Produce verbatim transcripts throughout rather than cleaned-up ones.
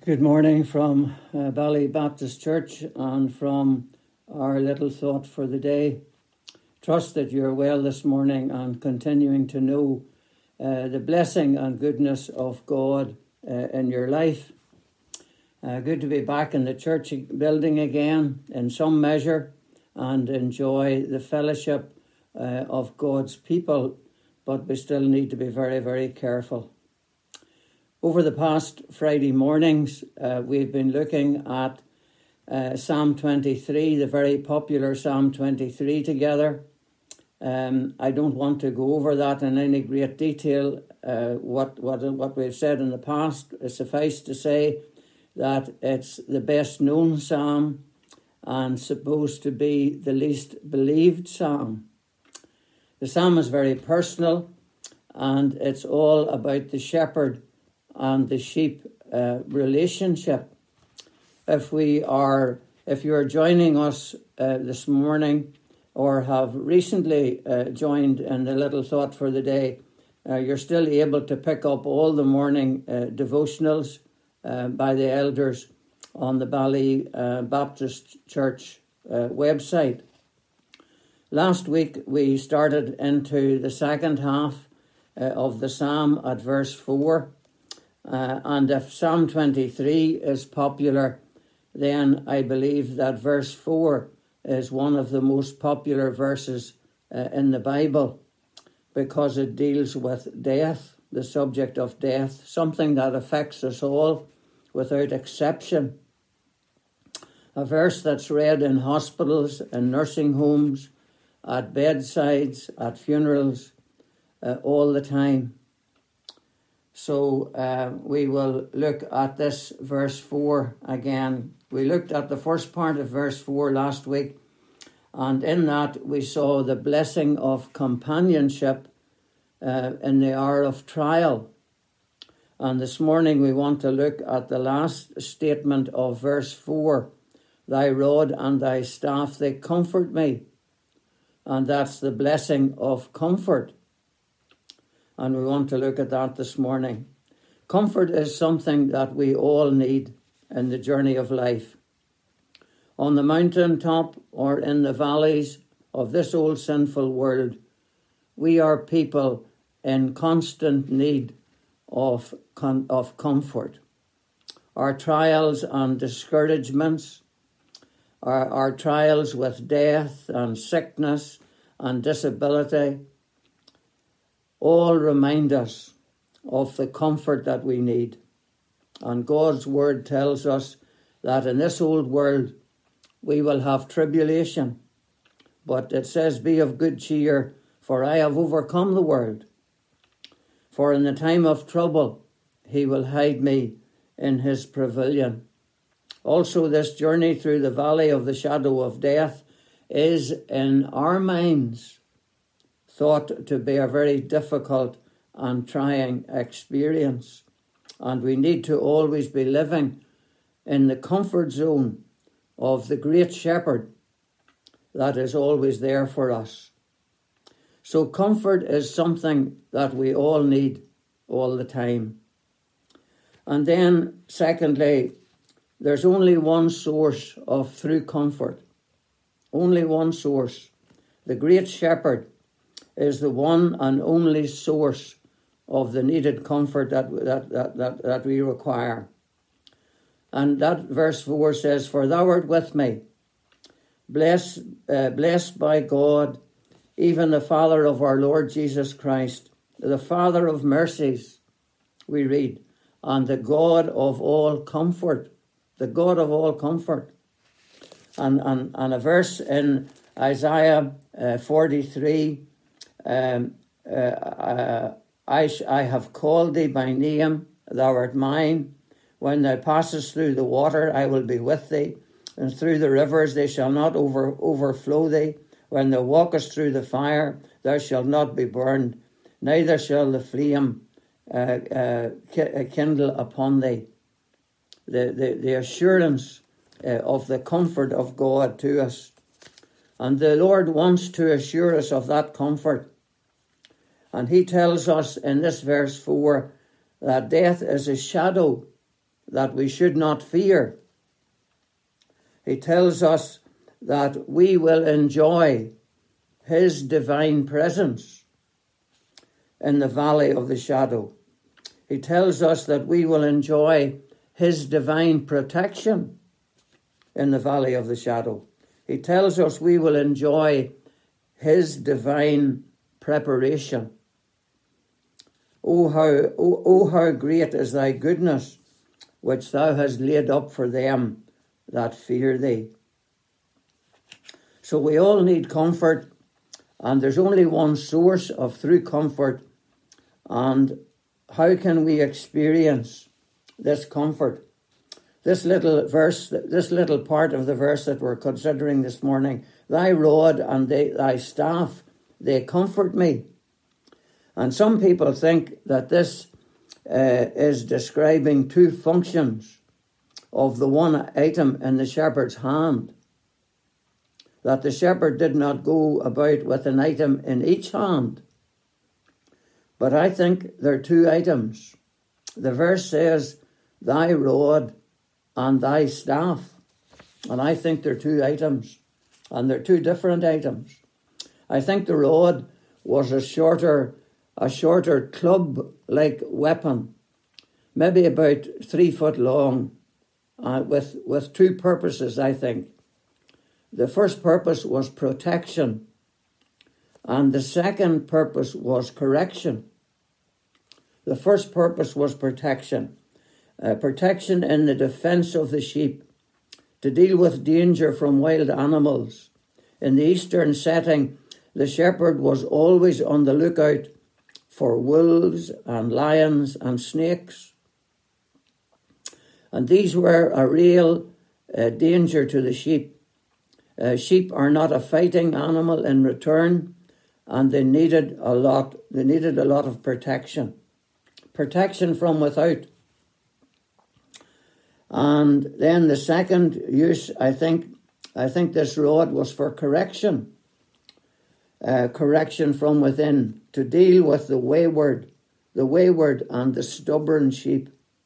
Good morning from uh, Bally Baptist Church and from our little thought for the day. Trust that you're well this morning and continuing to know uh, the blessing and goodness of God uh, in your life. Uh, good to be back in the church building again in some measure and enjoy the fellowship uh, of God's people, but we still need to be very, very careful. Over the past Friday mornings, uh, we've been looking at uh, Psalm twenty-three, the very popular Psalm twenty-three together. Um, I don't want to go over that in any great detail. Uh, what, what, what we've said in the past, suffice to say that it's the best known psalm and supposed to be the least believed psalm. The psalm is very personal and it's all about the shepherd and the sheep uh, relationship. If we are, if you are joining us uh, this morning or have recently uh, joined in the little thought for the day, uh, you're still able to pick up all the morning uh, devotionals uh, by the elders on the Bally uh, Baptist Church uh, website. Last week we started into the second half uh, of the psalm at verse four. Uh, and if Psalm twenty-three is popular, then I believe that verse four is one of the most popular verses uh, in the Bible because it deals with death, the subject of death, something that affects us all without exception. A verse that's read in hospitals, in nursing homes, at bedsides, at funerals, uh, all the time. So uh, we will look at this verse four again. We looked at the first part of verse four last week, and in that we saw the blessing of companionship uh, in the hour of trial. And this morning we want to look at the last statement of verse four. Thy rod and thy staff, they comfort me. And that's the blessing of comfort. And we want to look at that this morning. Comfort is something that we all need in the journey of life. On the mountaintop or in the valleys of this old sinful world, we are people in constant need of, of comfort. Our trials and discouragements, our, our trials with death and sickness and disability, all remind us of the comfort that we need. And God's word tells us that in this old world we will have tribulation. But it says, be of good cheer, for I have overcome the world. For in the time of trouble he will hide me in his pavilion. Also, this journey through the valley of the shadow of death is in our minds thought to be a very difficult and trying experience. And we need to always be living in the comfort zone of the great shepherd that is always there for us. So comfort is something that we all need all the time. And then, secondly, there's only one source of true comfort. Only one source. The great shepherd is the one and only source of the needed comfort that, that, that, that, that we require. And that verse four says, for thou art with me, blessed, uh, blessed by God, even the Father of our Lord Jesus Christ, the Father of mercies, we read, and the God of all comfort, the God of all comfort. And, and, and a verse in Isaiah uh, forty-three, Um, uh, uh, I, sh- I have called thee by name, thou art mine. When thou passest through the water, I will be with thee, and through the rivers they shall not over- overflow thee. When thou walkest through the fire, thou shalt not be burned, neither shall the flame uh, uh, kindle upon thee. The, the, the assurance uh, of the comfort of God to us. And the Lord wants to assure us of that comfort. And he tells us in this verse four that death is a shadow that we should not fear. He tells us that we will enjoy his divine presence in the valley of the shadow. He tells us that we will enjoy his divine protection in the valley of the shadow. He tells us we will enjoy his divine preparation. Oh how, oh, oh, how great is thy goodness, which thou hast laid up for them that fear thee. So we all need comfort, and there's only one source of true comfort. And how can we experience this comfort? This little verse, this little part of the verse that we're considering this morning, thy rod and they, thy staff, they comfort me. And some people think that this uh, is describing two functions of the one item in the shepherd's hand. That the shepherd did not go about with an item in each hand. But I think there are two items. The verse says, thy rod and thy staff. And I think they're two items. And they're two different items. I think the rod was a shorter, a shorter club-like weapon, maybe about three foot long, uh, with, with two purposes, I think. The first purpose was protection, and the second purpose was correction. The first purpose was protection. Uh, protection in the defense of the sheep, to deal with danger from wild animals. In the eastern setting, the shepherd was always on the lookout for wolves and lions and snakes. And these were a real uh, danger to the sheep. Uh, sheep are not a fighting animal in return, and they needed a lot, they needed a lot of protection. Protection from without. And then the second use, I think, I think this rod was for correction. Uh, correction from within, to deal with the wayward, the wayward and the stubborn sheep.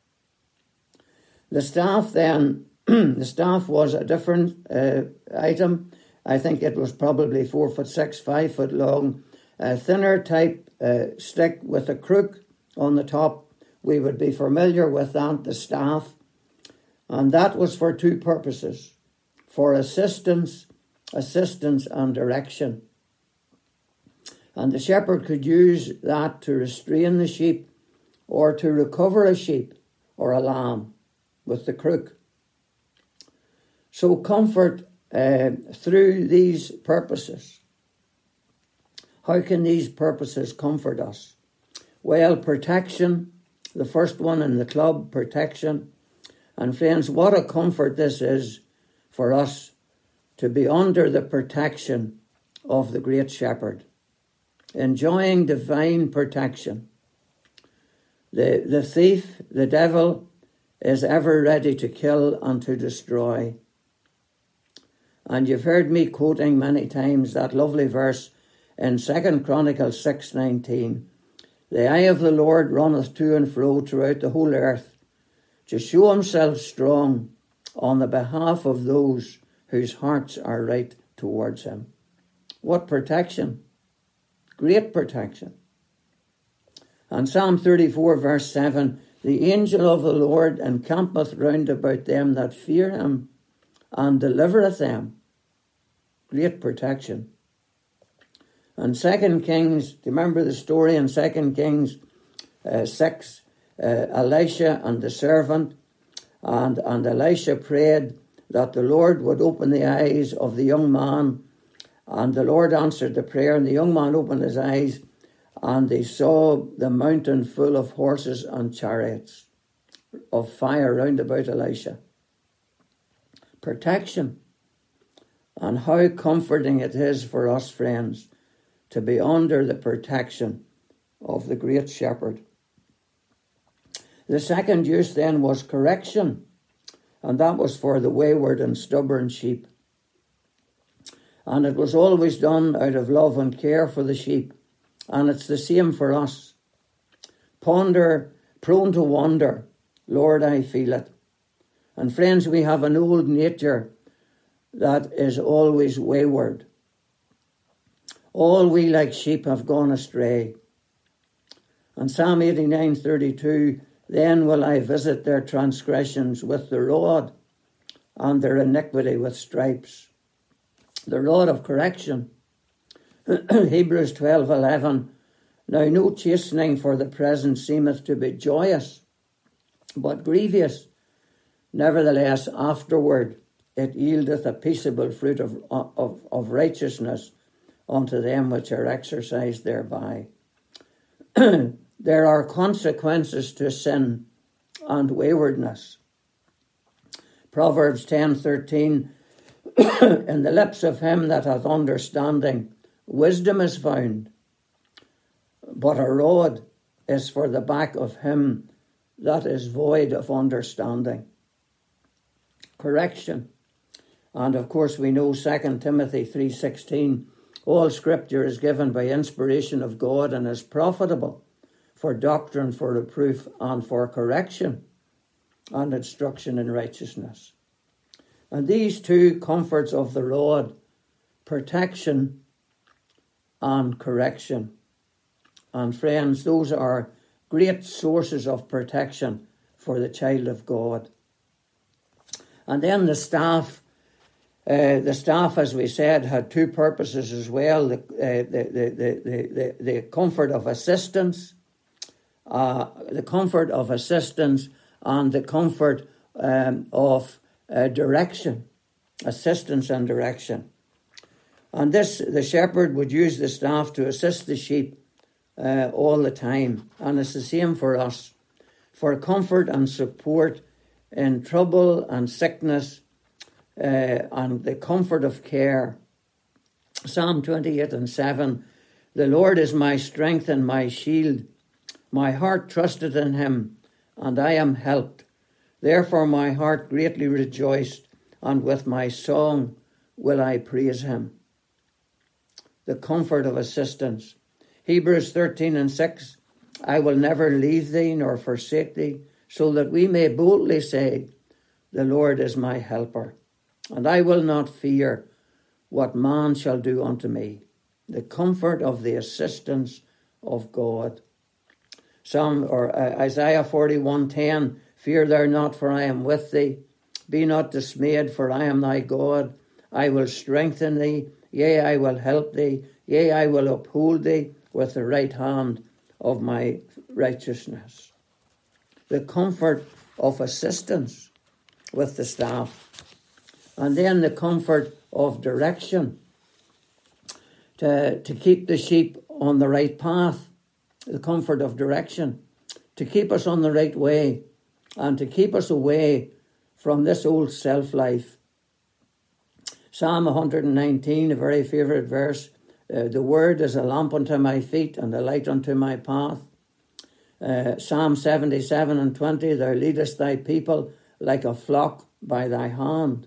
The staff then, the staff was a different uh, item. I think it was probably four foot six, five foot long, a thinner type uh, stick with a crook on the top. We would be familiar with that, the staff. And that was for two purposes, for assistance, assistance and direction. And the shepherd could use that to restrain the sheep or to recover a sheep or a lamb with the crook. So comfort uh, through these purposes. How can these purposes comfort us? Well, protection, the first one in the club, protection. And friends, what a comfort this is for us to be under the protection of the great shepherd, enjoying divine protection. The, the thief, the devil, is ever ready to kill and to destroy. And you've heard me quoting many times that lovely verse in Second Chronicles six nineteen. The eye of the Lord runneth to and fro throughout the whole earth, to show himself strong on the behalf of those whose hearts are right towards him. What protection! Great protection. And Psalm thirty-four verse seven, the angel of the Lord encampeth round about them that fear him, and delivereth them. Great protection. And Second Kings, do you remember the story in Second Kings uh, six? Uh, Elisha and the servant, and, and Elisha prayed that the Lord would open the eyes of the young man, and the Lord answered the prayer, and the young man opened his eyes, and they saw the mountain full of horses and chariots of fire round about Elisha. Protection. And how comforting it is for us, friends, to be under the protection of the great shepherd. The second use then was correction, and that was for the wayward and stubborn sheep. And it was always done out of love and care for the sheep, and it's the same for us. Ponder, prone to wander, Lord, I feel it. And friends, we have an old nature that is always wayward. All we like sheep have gone astray. And Psalm eighty-nine thirty-two, then will I visit their transgressions with the rod, and their iniquity with stripes. The rod of correction. Hebrews twelve eleven, now no chastening for the present seemeth to be joyous, but grievous. Nevertheless, afterward it yieldeth a peaceable fruit of, of, of righteousness unto them which are exercised thereby. There are consequences to sin and waywardness. Proverbs ten thirteen, in the lips of him that hath understanding, wisdom is found, but a rod is for the back of him that is void of understanding. Correction. And of course we know Second Timothy three sixteen, all scripture is given by inspiration of God and is profitable for doctrine, for reproof, and for correction and instruction in righteousness. And these two comforts of the rod, protection and correction. And friends, those are great sources of protection for the child of God. And then the staff, uh, the staff, as we said, had two purposes as well. The, uh, the, the, the, the, the comfort of assistance, uh, the comfort of assistance and the comfort um, of uh, direction, assistance and direction. And this, the shepherd would use the staff to assist the sheep uh, all the time. And it's the same for us, for comfort and support in trouble and sickness, uh, and the comfort of care. Psalm twenty-eight and seven, the Lord is my strength and my shield. My heart trusted in him, and I am helped. Therefore my heart greatly rejoiced, and with my song will I praise him. The comfort of assistance. Hebrews thirteen and six, I will never leave thee nor forsake thee, so that we may boldly say, the Lord is my helper, and I will not fear what man shall do unto me. The comfort of the assistance of God. Psalm or uh, Isaiah forty-one ten, fear thou not, for I am with thee. Be not dismayed, for I am thy God. I will strengthen thee, yea, I will help thee, yea, I will uphold thee with the right hand of my righteousness. The comfort of assistance with the staff. And then the comfort of direction to, to keep the sheep on the right path. The comfort of direction to keep us on the right way and to keep us away from this old self-life. Psalm one nineteen, a very favourite verse. Uh, the word is a lamp unto my feet and a light unto my path. Uh, Psalm seventy-seven and twenty, thou leadest thy people like a flock by thy hand.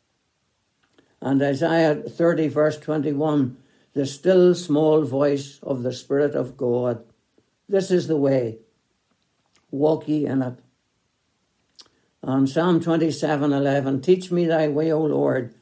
And Isaiah thirty verse twenty-one, the still small voice of the Spirit of God. This is the way, walk ye in it. And Psalm twenty-seven eleven, teach me thy way, O Lord,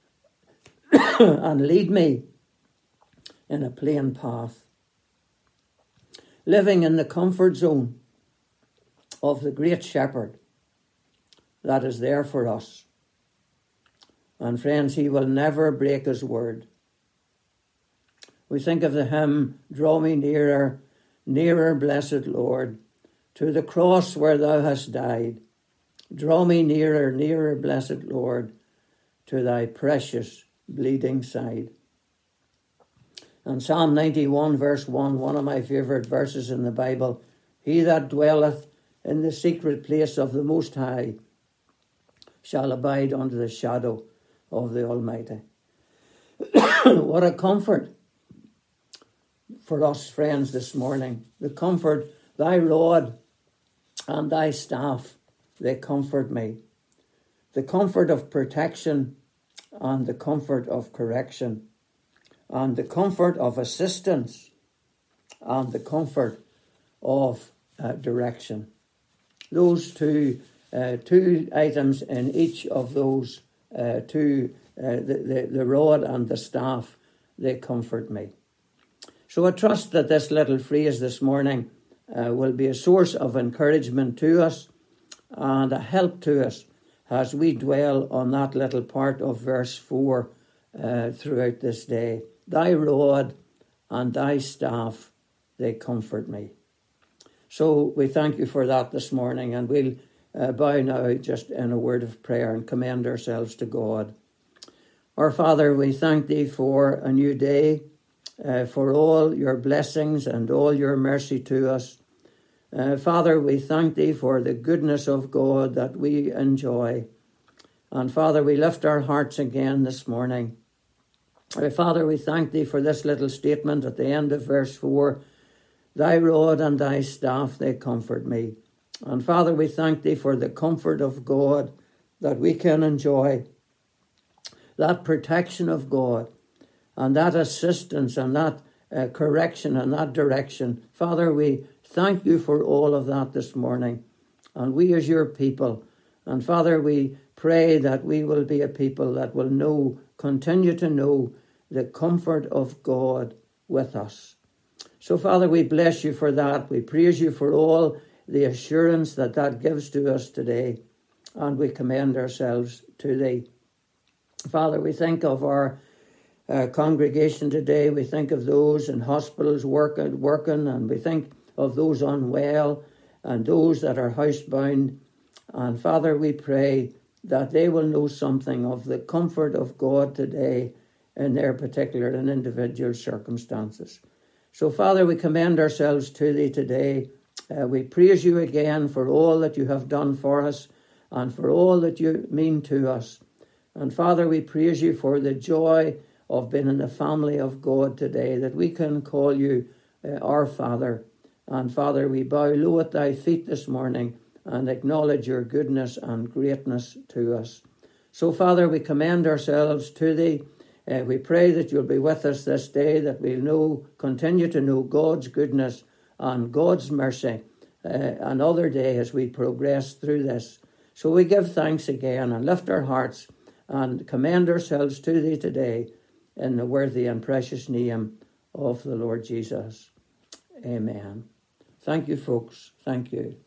and lead me in a plain path. Living in the comfort zone of the great shepherd that is there for us. And friends, he will never break his word. We think of the hymn, draw me nearer, nearer, blessed Lord, to the cross where thou hast died. Draw me nearer, nearer, blessed Lord, to thy precious bleeding side. And Psalm ninety-one verse one, one of my favourite verses in the Bible, he that dwelleth in the secret place of the Most High shall abide under the shadow of the Almighty. What a comfort for us, friends, this morning. The comfort, thy rod and thy staff, they comfort me. The comfort of protection and the comfort of correction and the comfort of assistance and the comfort of uh, direction. those two uh, two items in each of those uh, two, uh, the, the, the rod and the staff, they comfort me. So I trust that this little phrase this morning uh, will be a source of encouragement to us and a help to us as we dwell on that little part of verse four uh, throughout this day. Thy rod and thy staff, they comfort me. So we thank you for that this morning, and we'll uh, bow now just in a word of prayer and commend ourselves to God. Our Father, we thank thee for a new day, uh, for all your blessings and all your mercy to us. Uh, Father, we thank thee for the goodness of God that we enjoy. And Father, we lift our hearts again this morning. Uh, Father, we thank thee for this little statement at the end of verse four. Thy rod and thy staff, they comfort me. And Father, we thank thee for the comfort of God that we can enjoy, that protection of God, and that assistance and that uh, correction and that direction. Father, we thank you for all of that this morning. And we as your people, and Father, we pray that we will be a people that will know, continue to know the comfort of God with us. So, Father, we bless you for that. We praise you for all the assurance that that gives to us today, and we commend ourselves to thee. Father, we think of our uh, congregation today. We think of those in hospitals working, working, and we think of those unwell and those that are housebound. And Father, we pray that they will know something of the comfort of God today in their particular and individual circumstances. So, Father, we commend ourselves to thee today. Uh, we praise you again for all that you have done for us and for all that you mean to us. And, Father, we praise you for the joy of being in the family of God today, that we can call you uh, our Father. And, Father, we bow low at thy feet this morning and acknowledge your goodness and greatness to us. So, Father, we commend ourselves to thee. Uh, we pray that you'll be with us this day, that we'll know, continue to know God's goodness and God's mercy uh, another day as we progress through this. So we give thanks again and lift our hearts and commend ourselves to thee today in the worthy and precious name of the Lord Jesus. Amen. Thank you, folks. Thank you.